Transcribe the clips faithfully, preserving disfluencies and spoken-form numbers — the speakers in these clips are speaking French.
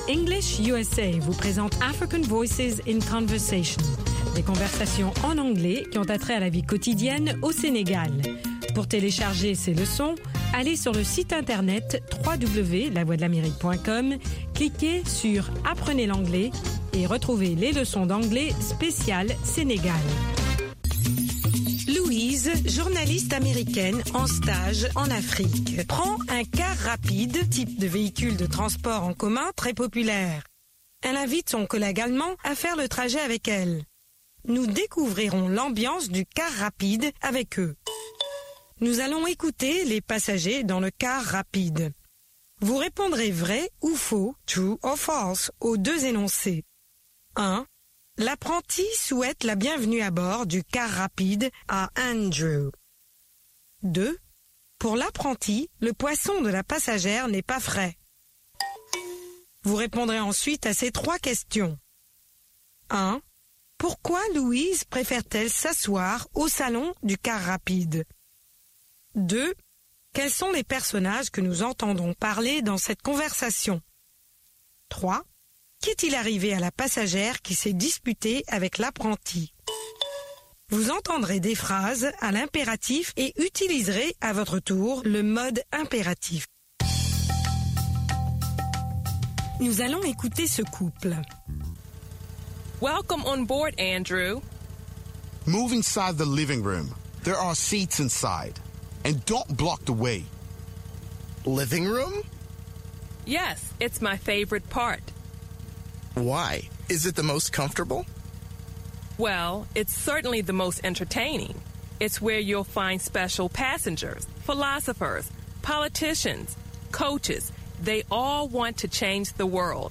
English U S A vous présente African Voices in Conversation, des conversations en anglais qui ont attrait à la vie quotidienne au Sénégal. Pour télécharger ces leçons, allez sur le site internet w w w point la voix de l'amérique point com, cliquez sur Apprenez l'anglais et retrouvez les leçons d'anglais spéciales Sénégal. Louise, journaliste américaine en stage en Afrique, prend un car rapide, type de véhicule de transport en commun très populaire. Elle invite son collègue allemand à faire le trajet avec elle. Nous découvrirons l'ambiance du car rapide avec eux. Nous allons écouter les passagers dans le car rapide. Vous répondrez vrai ou faux, true or false, aux deux énoncés. un. L'apprenti souhaite la bienvenue à bord du car rapide à Andrew. deux. Pour l'apprenti, le poisson de la passagère n'est pas frais. Vous répondrez ensuite à ces trois questions. un. Pourquoi Louise préfère-t-elle s'asseoir au salon du car rapide? deux. Quels sont les personnages que nous entendons parler dans cette conversation? trois. Qu'est-il arrivé à la passagère qui s'est disputée avec l'apprenti? Vous entendrez des phrases à l'impératif et utiliserez à votre tour le mode impératif. Nous allons écouter ce couple. Welcome on board, Andrew. Move inside the living room. There are seats inside. And don't block the way. Living room? Yes, it's my favorite part. Why? Is it the most comfortable? Well, it's certainly the most entertaining. It's where you'll find special passengers, philosophers, politicians, coaches. They all want to change the world.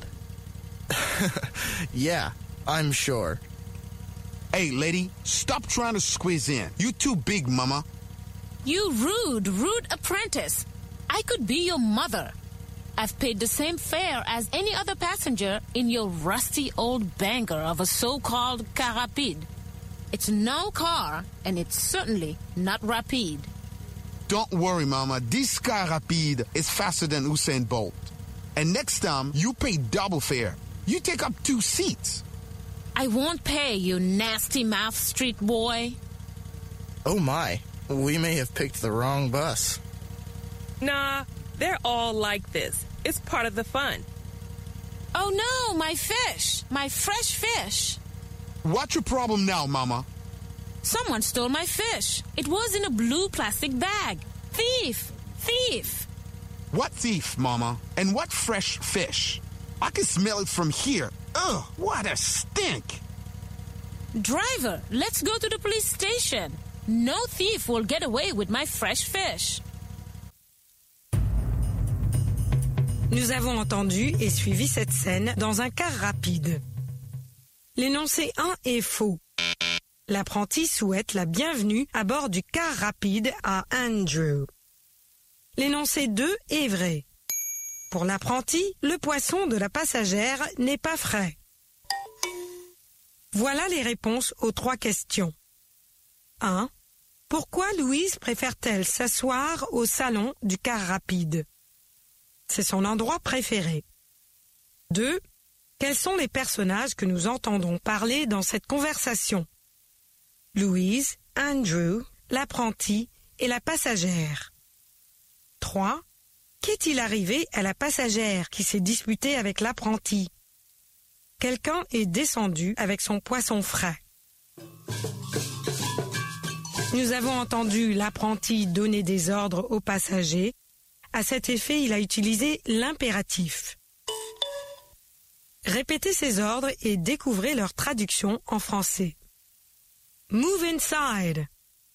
Yeah, I'm sure. Hey, lady, stop trying to squeeze in. You too big, mama. You rude, rude apprentice. I could be your mother. I've paid the same fare as any other passenger in your rusty old banger of a so-called car rapide. It's no car, and it's certainly not rapide. Don't worry, mama. This car rapide is faster than Usain Bolt. And next time, you pay double fare. You take up two seats. I won't pay, you nasty mouth street boy. Oh my, we may have picked the wrong bus. Nah, they're all like this. It's part of the fun. Oh no, my fish, my fresh fish. What's your problem now, mama? Someone stole my fish. It was in a blue plastic bag. Thief, thief. What thief, mama? And what fresh fish? I can smell it from here. Ugh, what a stink. Driver, let's go to the police station. No thief will get away with my fresh fish. Nous avons entendu et suivi cette scène dans un car rapide. L'énoncé un est faux. L'apprenti souhaite la bienvenue à bord du car rapide à Andrew. L'énoncé deux est vrai. Pour l'apprenti, le poisson de la passagère n'est pas frais. Voilà les réponses aux trois questions. un. Pourquoi Louise préfère-t-elle s'asseoir au salon du car rapide? C'est son endroit préféré. deux. Quels sont les personnages que nous entendons parler dans cette conversation? Louise, Andrew, l'apprenti et la passagère. trois. Qu'est-il arrivé à la passagère qui s'est disputée avec l'apprenti? Quelqu'un est descendu avec son poisson frais. Nous avons entendu l'apprenti donner des ordres aux passagers. À cet effet, il a utilisé l'impératif. Répétez ces ordres et découvrez leur traduction en français. Move inside.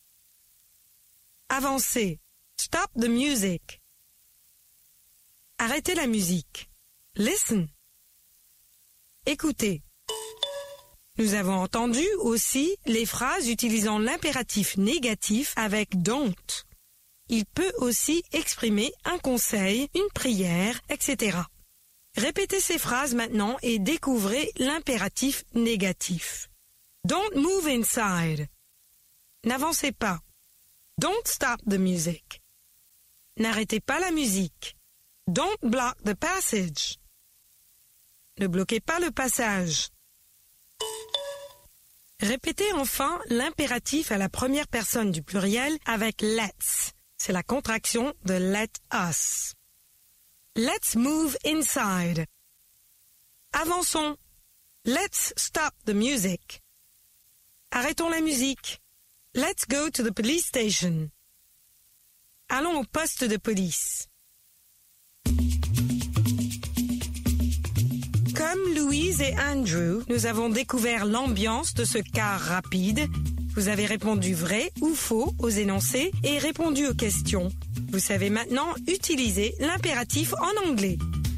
Avancez. Stop the music. Arrêtez la musique. Listen. Écoutez. Nous avons entendu aussi les phrases utilisant l'impératif négatif avec don't. Il peut aussi exprimer un conseil, une prière, et cetera. Répétez ces phrases maintenant et découvrez l'impératif négatif. Don't move inside. N'avancez pas. Don't stop the music. N'arrêtez pas la musique. Don't block the passage. Ne bloquez pas le passage. Répétez enfin l'impératif à la première personne du pluriel avec let's. C'est la contraction de let us. Let's move inside. Avançons. Let's stop the music. Arrêtons la musique. Let's go to the police station. Allons au poste de police. Comme Louise et Andrew, nous avons découvert l'ambiance de ce car rapide. Vous avez répondu vrai ou faux aux énoncés et répondu aux questions. Vous savez maintenant utiliser l'impératif en anglais.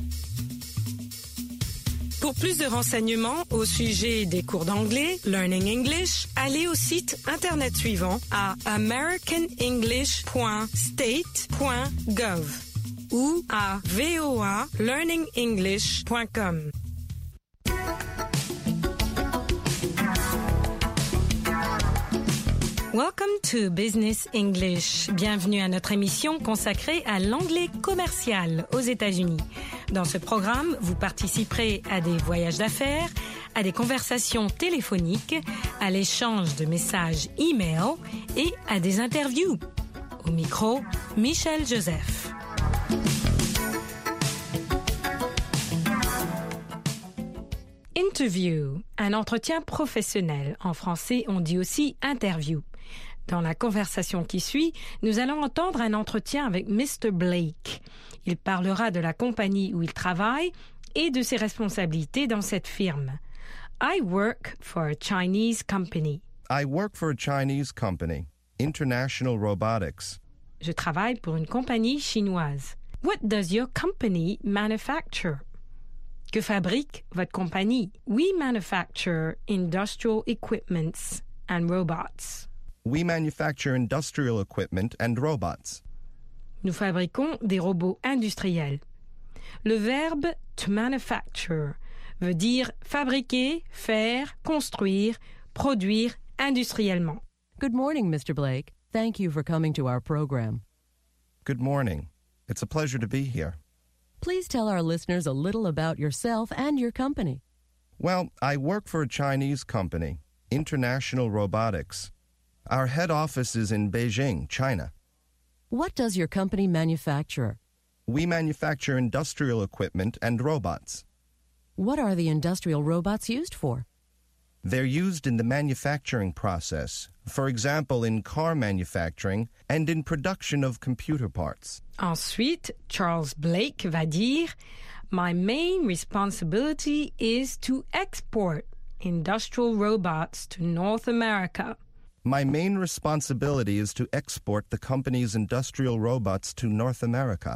Pour plus de renseignements au sujet des cours d'anglais, Learning English, allez au site internet suivant à american english point state point gov ou à v o a learning english point com. Welcome to Business English. Bienvenue à notre émission consacrée à l'anglais commercial aux États-Unis. Dans ce programme, vous participerez à des voyages d'affaires, à des conversations téléphoniques, à l'échange de messages e-mail et à des interviews. Au micro, Michel Joseph. Interview, un entretien professionnel. En français, on dit aussi interview. Dans la conversation qui suit, nous allons entendre un entretien avec mister Blake. Il parlera de la compagnie où il travaille et de ses responsabilités dans cette firme. I work for a Chinese company. I work for a Chinese company, International Robotics. Je travaille pour une compagnie chinoise. What does your company manufacture? Que fabrique votre compagnie? We manufacture industrial equipments and robots. We manufacture industrial equipment and robots. Nous fabriquons des robots industriels. Le verbe to manufacture veut dire fabriquer, faire, construire, produire industriellement. Good morning, mister Blake. Thank you for coming to our program. Good morning. It's a pleasure to be here. Please tell our listeners a little about yourself and your company. Well, I work for a Chinese company, International Robotics. Our head office is in Beijing, China. What does your company manufacture? We manufacture industrial equipment and robots. What are the industrial robots used for? They're used in the manufacturing process, for example, in car manufacturing and in production of computer parts. Ensuite, Charles Blake va dire, My main responsibility is to export industrial robots to North America. My main responsibility is to export the company's industrial robots to North America.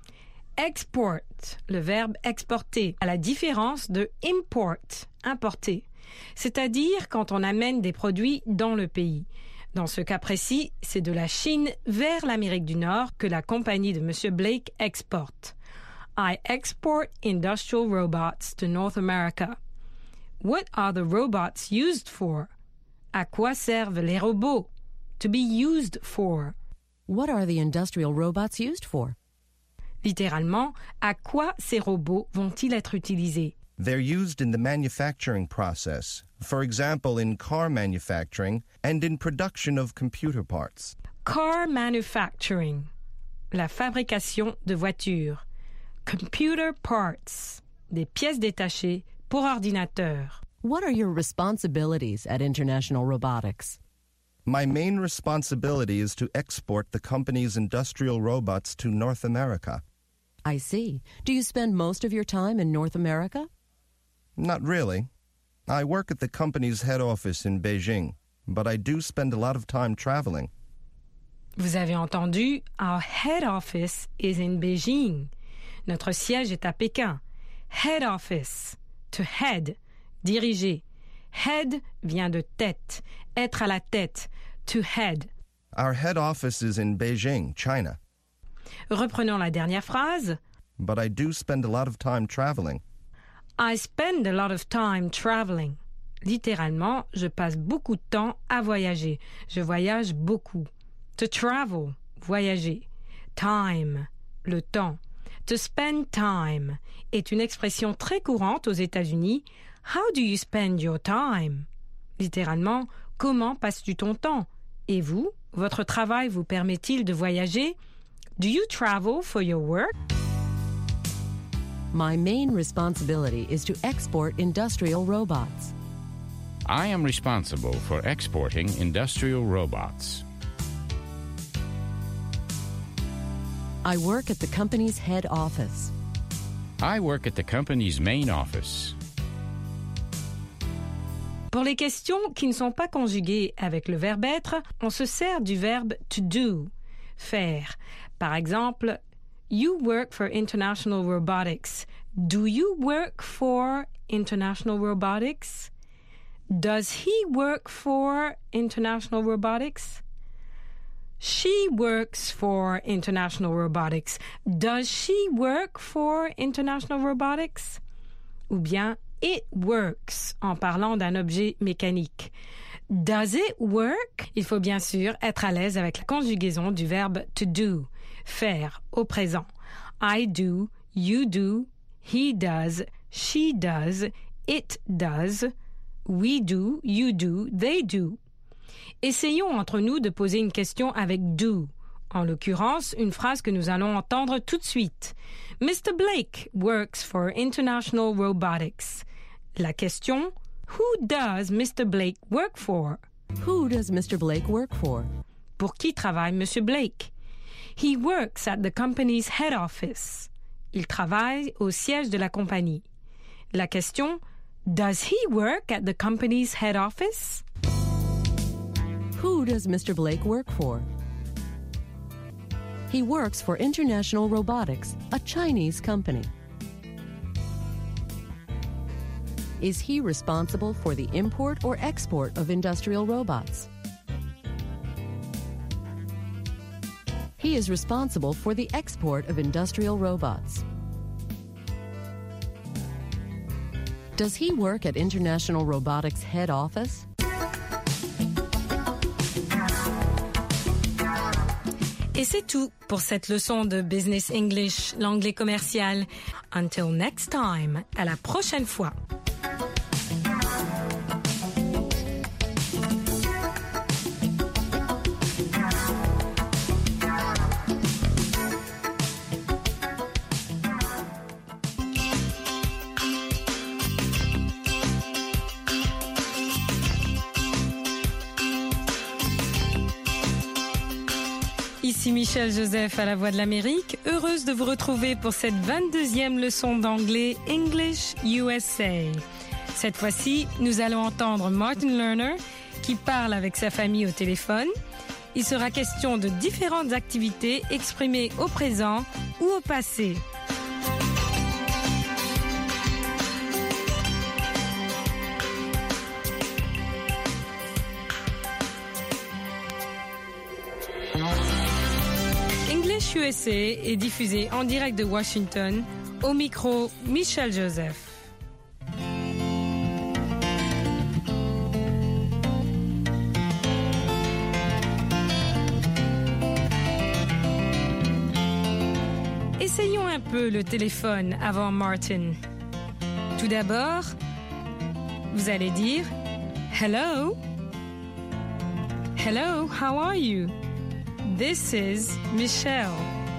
Export, le verbe exporter, à la différence de import, importer, c'est-à-dire quand on amène des produits dans le pays. Dans ce cas précis, c'est de la Chine vers l'Amérique du Nord que la compagnie de M. Blake exporte. I export industrial robots to North America. What are the robots used for? À quoi servent les robots? To be used for. What are the industrial robots used for? Littéralement, à quoi ces robots vont-ils être utilisés? They're used in the manufacturing process, for example, in car manufacturing and in production of computer parts. Car manufacturing, la fabrication de voitures. Computer parts, des pièces détachées pour ordinateur. What are your responsibilities at International Robotics? My main responsibility is to export the company's industrial robots to North America. I see. Do you spend most of your time in North America? Not really. I work at the company's head office in Beijing, but I do spend a lot of time traveling. Vous avez entendu, our head office is in Beijing. Notre siège est à Pékin. Head office, to head, diriger. Head vient de tête, être à la tête, to head. Our head office is in Beijing, China. Reprenons la dernière phrase. But I do spend a lot of time traveling. I spend a lot of time traveling. Littéralement, je passe beaucoup de temps à voyager. Je voyage beaucoup. To travel, voyager. Time, le temps. To spend time est une expression très courante aux États-Unis. How do you spend your time? Littéralement, comment passes-tu ton temps? Et vous, votre travail vous permet-il de voyager? Do you travel for your work? My main responsibility is to export industrial robots. I am responsible for exporting industrial robots. I work at the company's head office. I work at the company's main office. Pour les questions qui ne sont pas conjuguées avec le verbe être, on se sert du verbe to do, faire. Par exemple, you work for International Robotics. Do you work for International Robotics? Does he work for International Robotics? She works for International Robotics. Does she work for International Robotics? Ou bien it works en parlant d'un objet mécanique. Does it work? Il faut bien sûr être à l'aise avec la conjugaison du verbe to do, faire au présent. I do, you do, he does, she does, it does, we do, you do, they do. Essayons entre nous de poser une question avec do. En l'occurrence, une phrase que nous allons entendre tout de suite. Mister Blake works for International Robotics. La question, who does Mister Blake work for? Who does Mister Blake work for? Pour qui travaille Monsieur Blake? He works at the company's head office. Il travaille au siège de la compagnie. La question, does he work at the company's head office? Who does Mister Blake work for? He works for International Robotics, a Chinese company. Is he responsible for the import or export of industrial robots? He is responsible for the export of industrial robots. Does he work at International Robotics head office? Et c'est tout pour cette leçon de Business English, l'anglais commercial. Until next time, à la prochaine fois. Ici Michel Joseph à la Voix de l'Amérique, heureuse de vous retrouver pour cette vingt-deuxième leçon d'anglais English U S A. Cette fois-ci, nous allons entendre Martin Lerner qui parle avec sa famille au téléphone. Il sera question de différentes activités exprimées au présent ou au passé. English U S A est diffusé en direct de Washington. Au micro, Michel Joseph. Essayons un peu le téléphone avant Martin. Tout d'abord, vous allez dire « Hello? Hello, how are you? This is Michelle.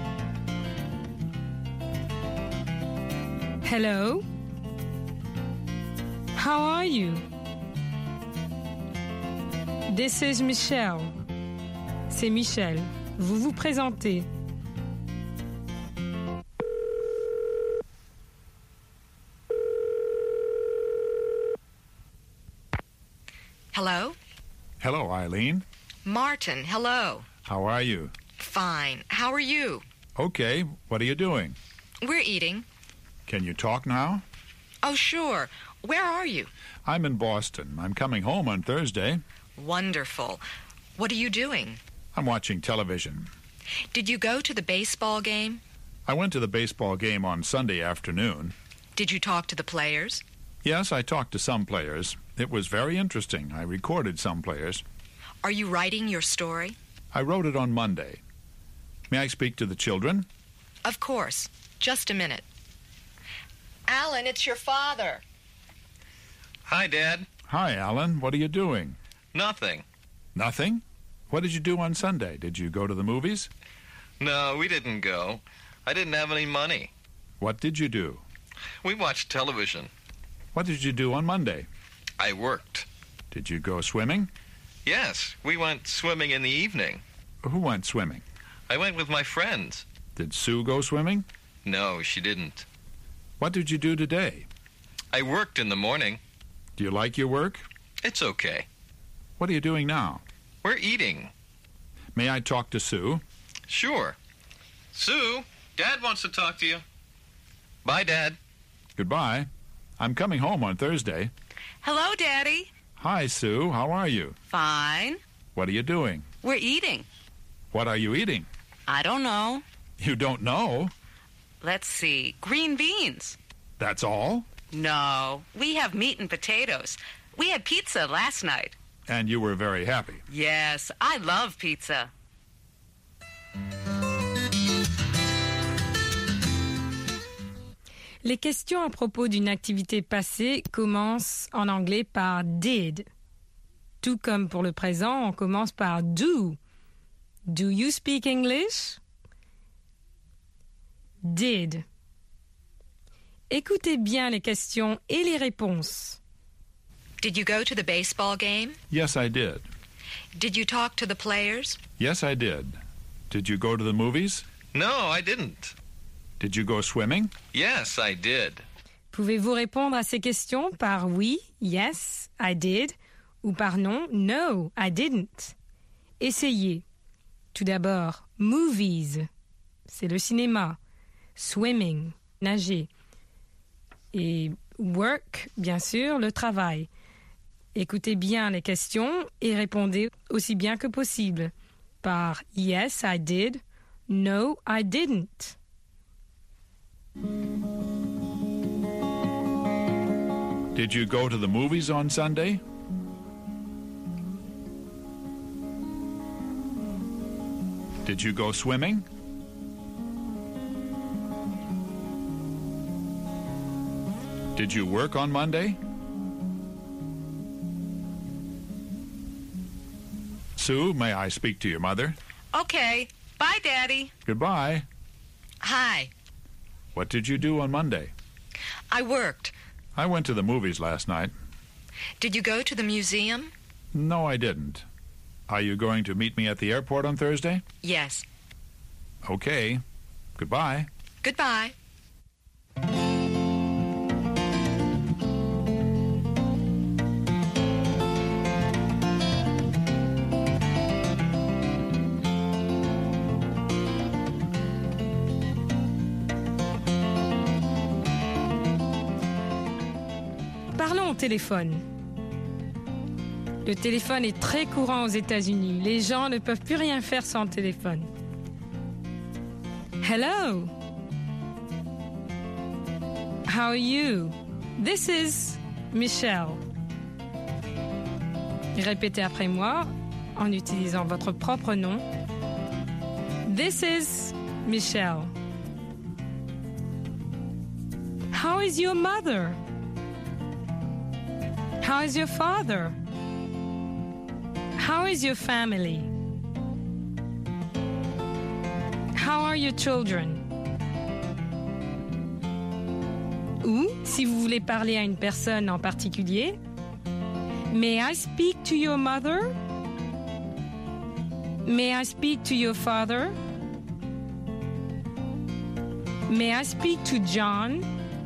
Hello? How are you? This is Michelle. C'est Michel. Vous vous présentez. Hello? Hello, Eileen. Martin, hello. How are you? Fine. How are you? Okay. What are you doing? We're eating. Can you talk now? Oh, sure. Where are you? I'm in Boston. I'm coming home on Thursday. Wonderful. What are you doing? I'm watching television. Did you go to the baseball game? I went to the baseball game on Sunday afternoon. Did you talk to the players? Yes, I talked to some players. It was very interesting. I recorded some players. Are you writing your story? I wrote it on Monday. May I speak to the children? Of course. Just a minute. Alan, it's your father. Hi, Dad. Hi, Alan. What are you doing? Nothing. Nothing? What did you do on Sunday? Did you go to the movies? No, we didn't go. I didn't have any money. What did you do? We watched television. What did you do on Monday? I worked. Did you go swimming? Yes, we went swimming in the evening. Who went swimming? I went with my friends. Did Sue go swimming? No, she didn't. What did you do today? I worked in the morning. Do you like your work? It's okay. What are you doing now? We're eating. May I talk to Sue? Sure. Sue, Dad wants to talk to you. Bye, Dad. Goodbye. I'm coming home on Thursday. Hello, Daddy. Hi, Sue. How are you? Fine. What are you doing? We're eating. What are you eating? I don't know. You don't know? Let's see. Green beans. That's all? No. We have meat and potatoes. We had pizza last night. And you were very happy. Yes, I love pizza. Les questions à propos d'une activité passée commencent en anglais par did. Tout comme pour le présent, on commence par do. Do you speak English? Did. Écoutez bien les questions et les réponses. Did you go to the baseball game? Yes, I did. Did you talk to the players? Yes, I did. Did you go to the movies? No, I didn't. Did you go swimming? Yes, I did. Pouvez-vous répondre à ces questions par oui, yes, I did, ou par non, no, I didn't? Essayez. Tout d'abord, movies, c'est le cinéma. Swimming, nager. Et work, bien sûr, le travail. Écoutez bien les questions et répondez aussi bien que possible par yes, I did, no, I didn't. Did you go to the movies on Sunday? Did you go swimming? Did you work on Monday? Sue, may I speak to your mother? Okay. Bye, Daddy. Goodbye. Hi. What did you do on Monday? I worked. I went to the movies last night. Did you go to the museum? No, I didn't. Are you going to meet me at the airport on Thursday? Yes. Okay. Goodbye. Goodbye. Parlons au téléphone. Le téléphone est très courant aux États-Unis. Les gens ne peuvent plus rien faire sans le téléphone. Hello. How are you? This is Michelle. Répétez après moi en utilisant votre propre nom. This is Michelle. How is your mother? How is your father? How is your family? How are your children? Ou, si vous voulez parler à une personne en particulier, May I speak to your mother? May I speak to your father? May I speak to John?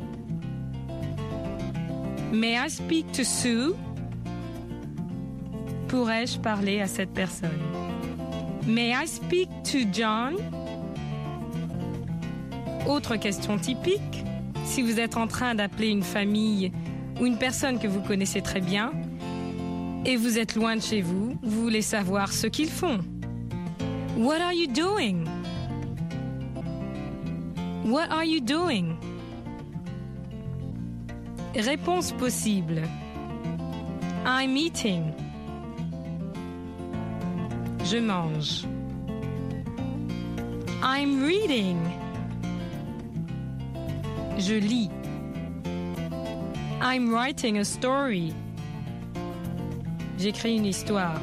May I speak to Sue? Pourrais-je parler à cette personne? May I speak to John? Autre question typique, si vous êtes en train d'appeler une famille ou une personne que vous connaissez très bien et vous êtes loin de chez vous, vous voulez savoir ce qu'ils font. What are you doing? What are you doing? Réponse possible. I'm eating. Je mange. I'm reading. Je lis. I'm writing a story. J'écris une histoire.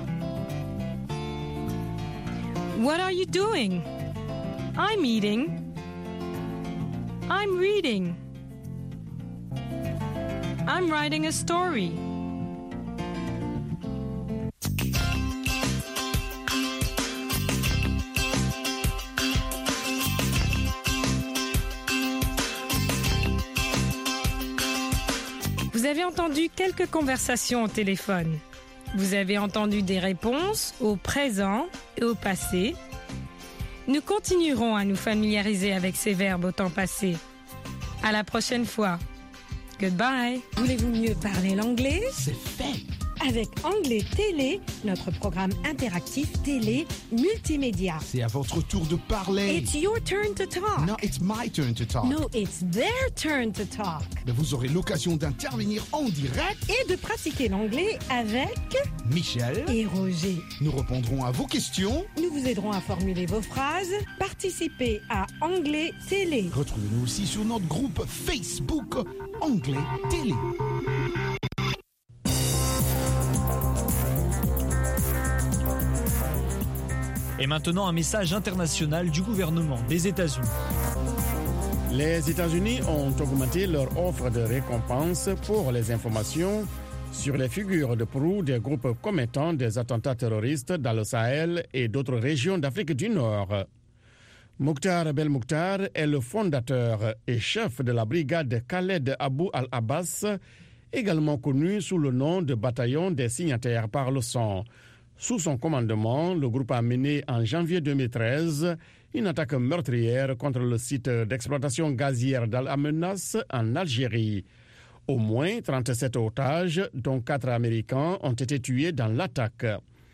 What are you doing? I'm eating. I'm reading. I'm writing a story. Vous avez entendu quelques conversations au téléphone. Vous avez entendu des réponses au présent et au passé. Nous continuerons à nous familiariser avec ces verbes au temps passé. À la prochaine fois. Goodbye. Voulez-vous mieux parler l'anglais? C'est fait. Avec Anglais Télé, notre programme interactif télé multimédia. C'est à votre tour de parler. It's your turn to talk. No, it's my turn to talk. No, it's their turn to talk. Mais vous aurez l'occasion d'intervenir en direct et de pratiquer l'anglais avec Michel et Roger. Nous répondrons à vos questions. Nous vous aiderons à formuler vos phrases. Participez à Anglais Télé. Retrouvez-nous aussi sur notre groupe Facebook Anglais Télé. Et maintenant, un message international du gouvernement des États-Unis. Les États-Unis ont augmenté leur offre de récompense pour les informations sur les figures de proue des groupes commettant des attentats terroristes dans le Sahel et d'autres régions d'Afrique du Nord. Mokhtar Belmokhtar est le fondateur et chef de la brigade Khaled Abou al-Abbas, également connu sous le nom de bataillon des signataires par le sang. Sous son commandement, le groupe a mené en janvier deux mille treize une attaque meurtrière contre le site d'exploitation gazière d'Al-Amenas en Algérie. Au moins trente-sept otages, dont quatre Américains, ont été tués dans l'attaque.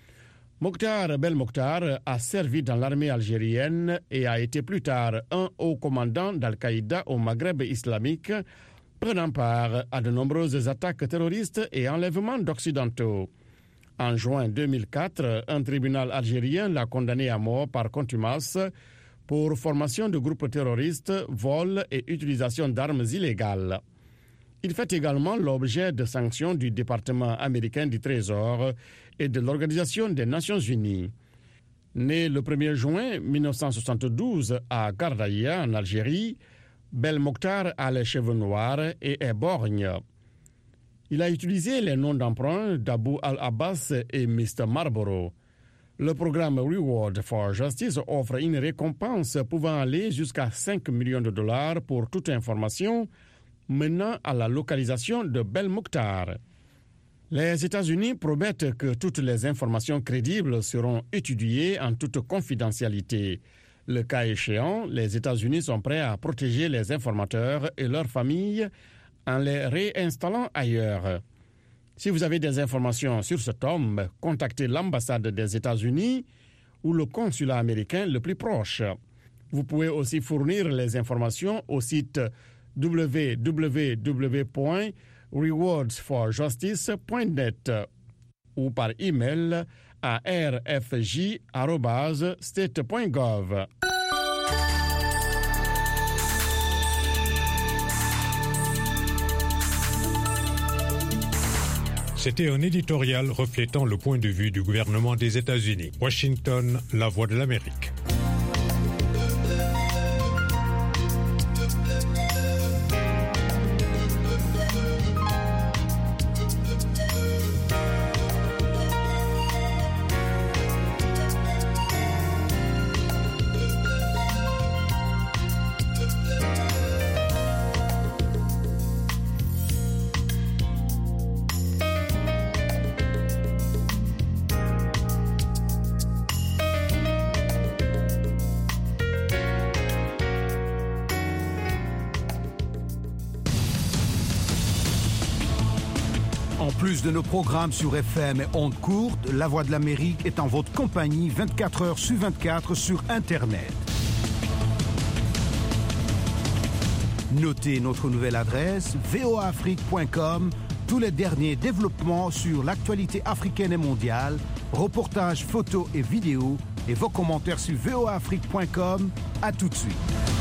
Mokhtar Belmokhtar a servi dans l'armée algérienne et a été plus tard un haut commandant d'Al-Qaïda au Maghreb islamique, prenant part à de nombreuses attaques terroristes et enlèvements d'Occidentaux. En juin deux mille quatre, un tribunal algérien l'a condamné à mort par contumace pour formation de groupes terroristes, vol et utilisation d'armes illégales. Il fait également l'objet de sanctions du département américain du Trésor et de l'Organisation des Nations Unies. Né le premier juin mille neuf cent soixante-douze à Gardaïa, en Algérie, Belmokhtar a les cheveux noirs et est borgne. Il a utilisé les noms d'emprunt d'Abou al-Abbas et mister Marlboro. Le programme Reward for Justice offre une récompense pouvant aller jusqu'à cinq millions de dollars pour toute information menant à la localisation de Belmokhtar. Les États-Unis promettent que toutes les informations crédibles seront étudiées en toute confidentialité. Le cas échéant, les États-Unis sont prêts à protéger les informateurs et leurs familles en les réinstallant ailleurs. Si vous avez des informations sur cet homme, contactez l'ambassade des États-Unis ou le consulat américain le plus proche. Vous pouvez aussi fournir les informations au site w w w point rewards for justice point net ou par email à r f j arobase state point gov. C'était un éditorial reflétant le point de vue du gouvernement des États-Unis. Washington, la voix de l'Amérique. En plus de nos programmes sur F M et ondes courtes, La Voix de l'Amérique est en votre compagnie vingt-quatre heures sur vingt-quatre sur Internet. Notez notre nouvelle adresse v o a afrique point com, tous les derniers développements sur l'actualité africaine et mondiale, reportages, photos et vidéos, et vos commentaires sur v o a afrique point com. À tout de suite.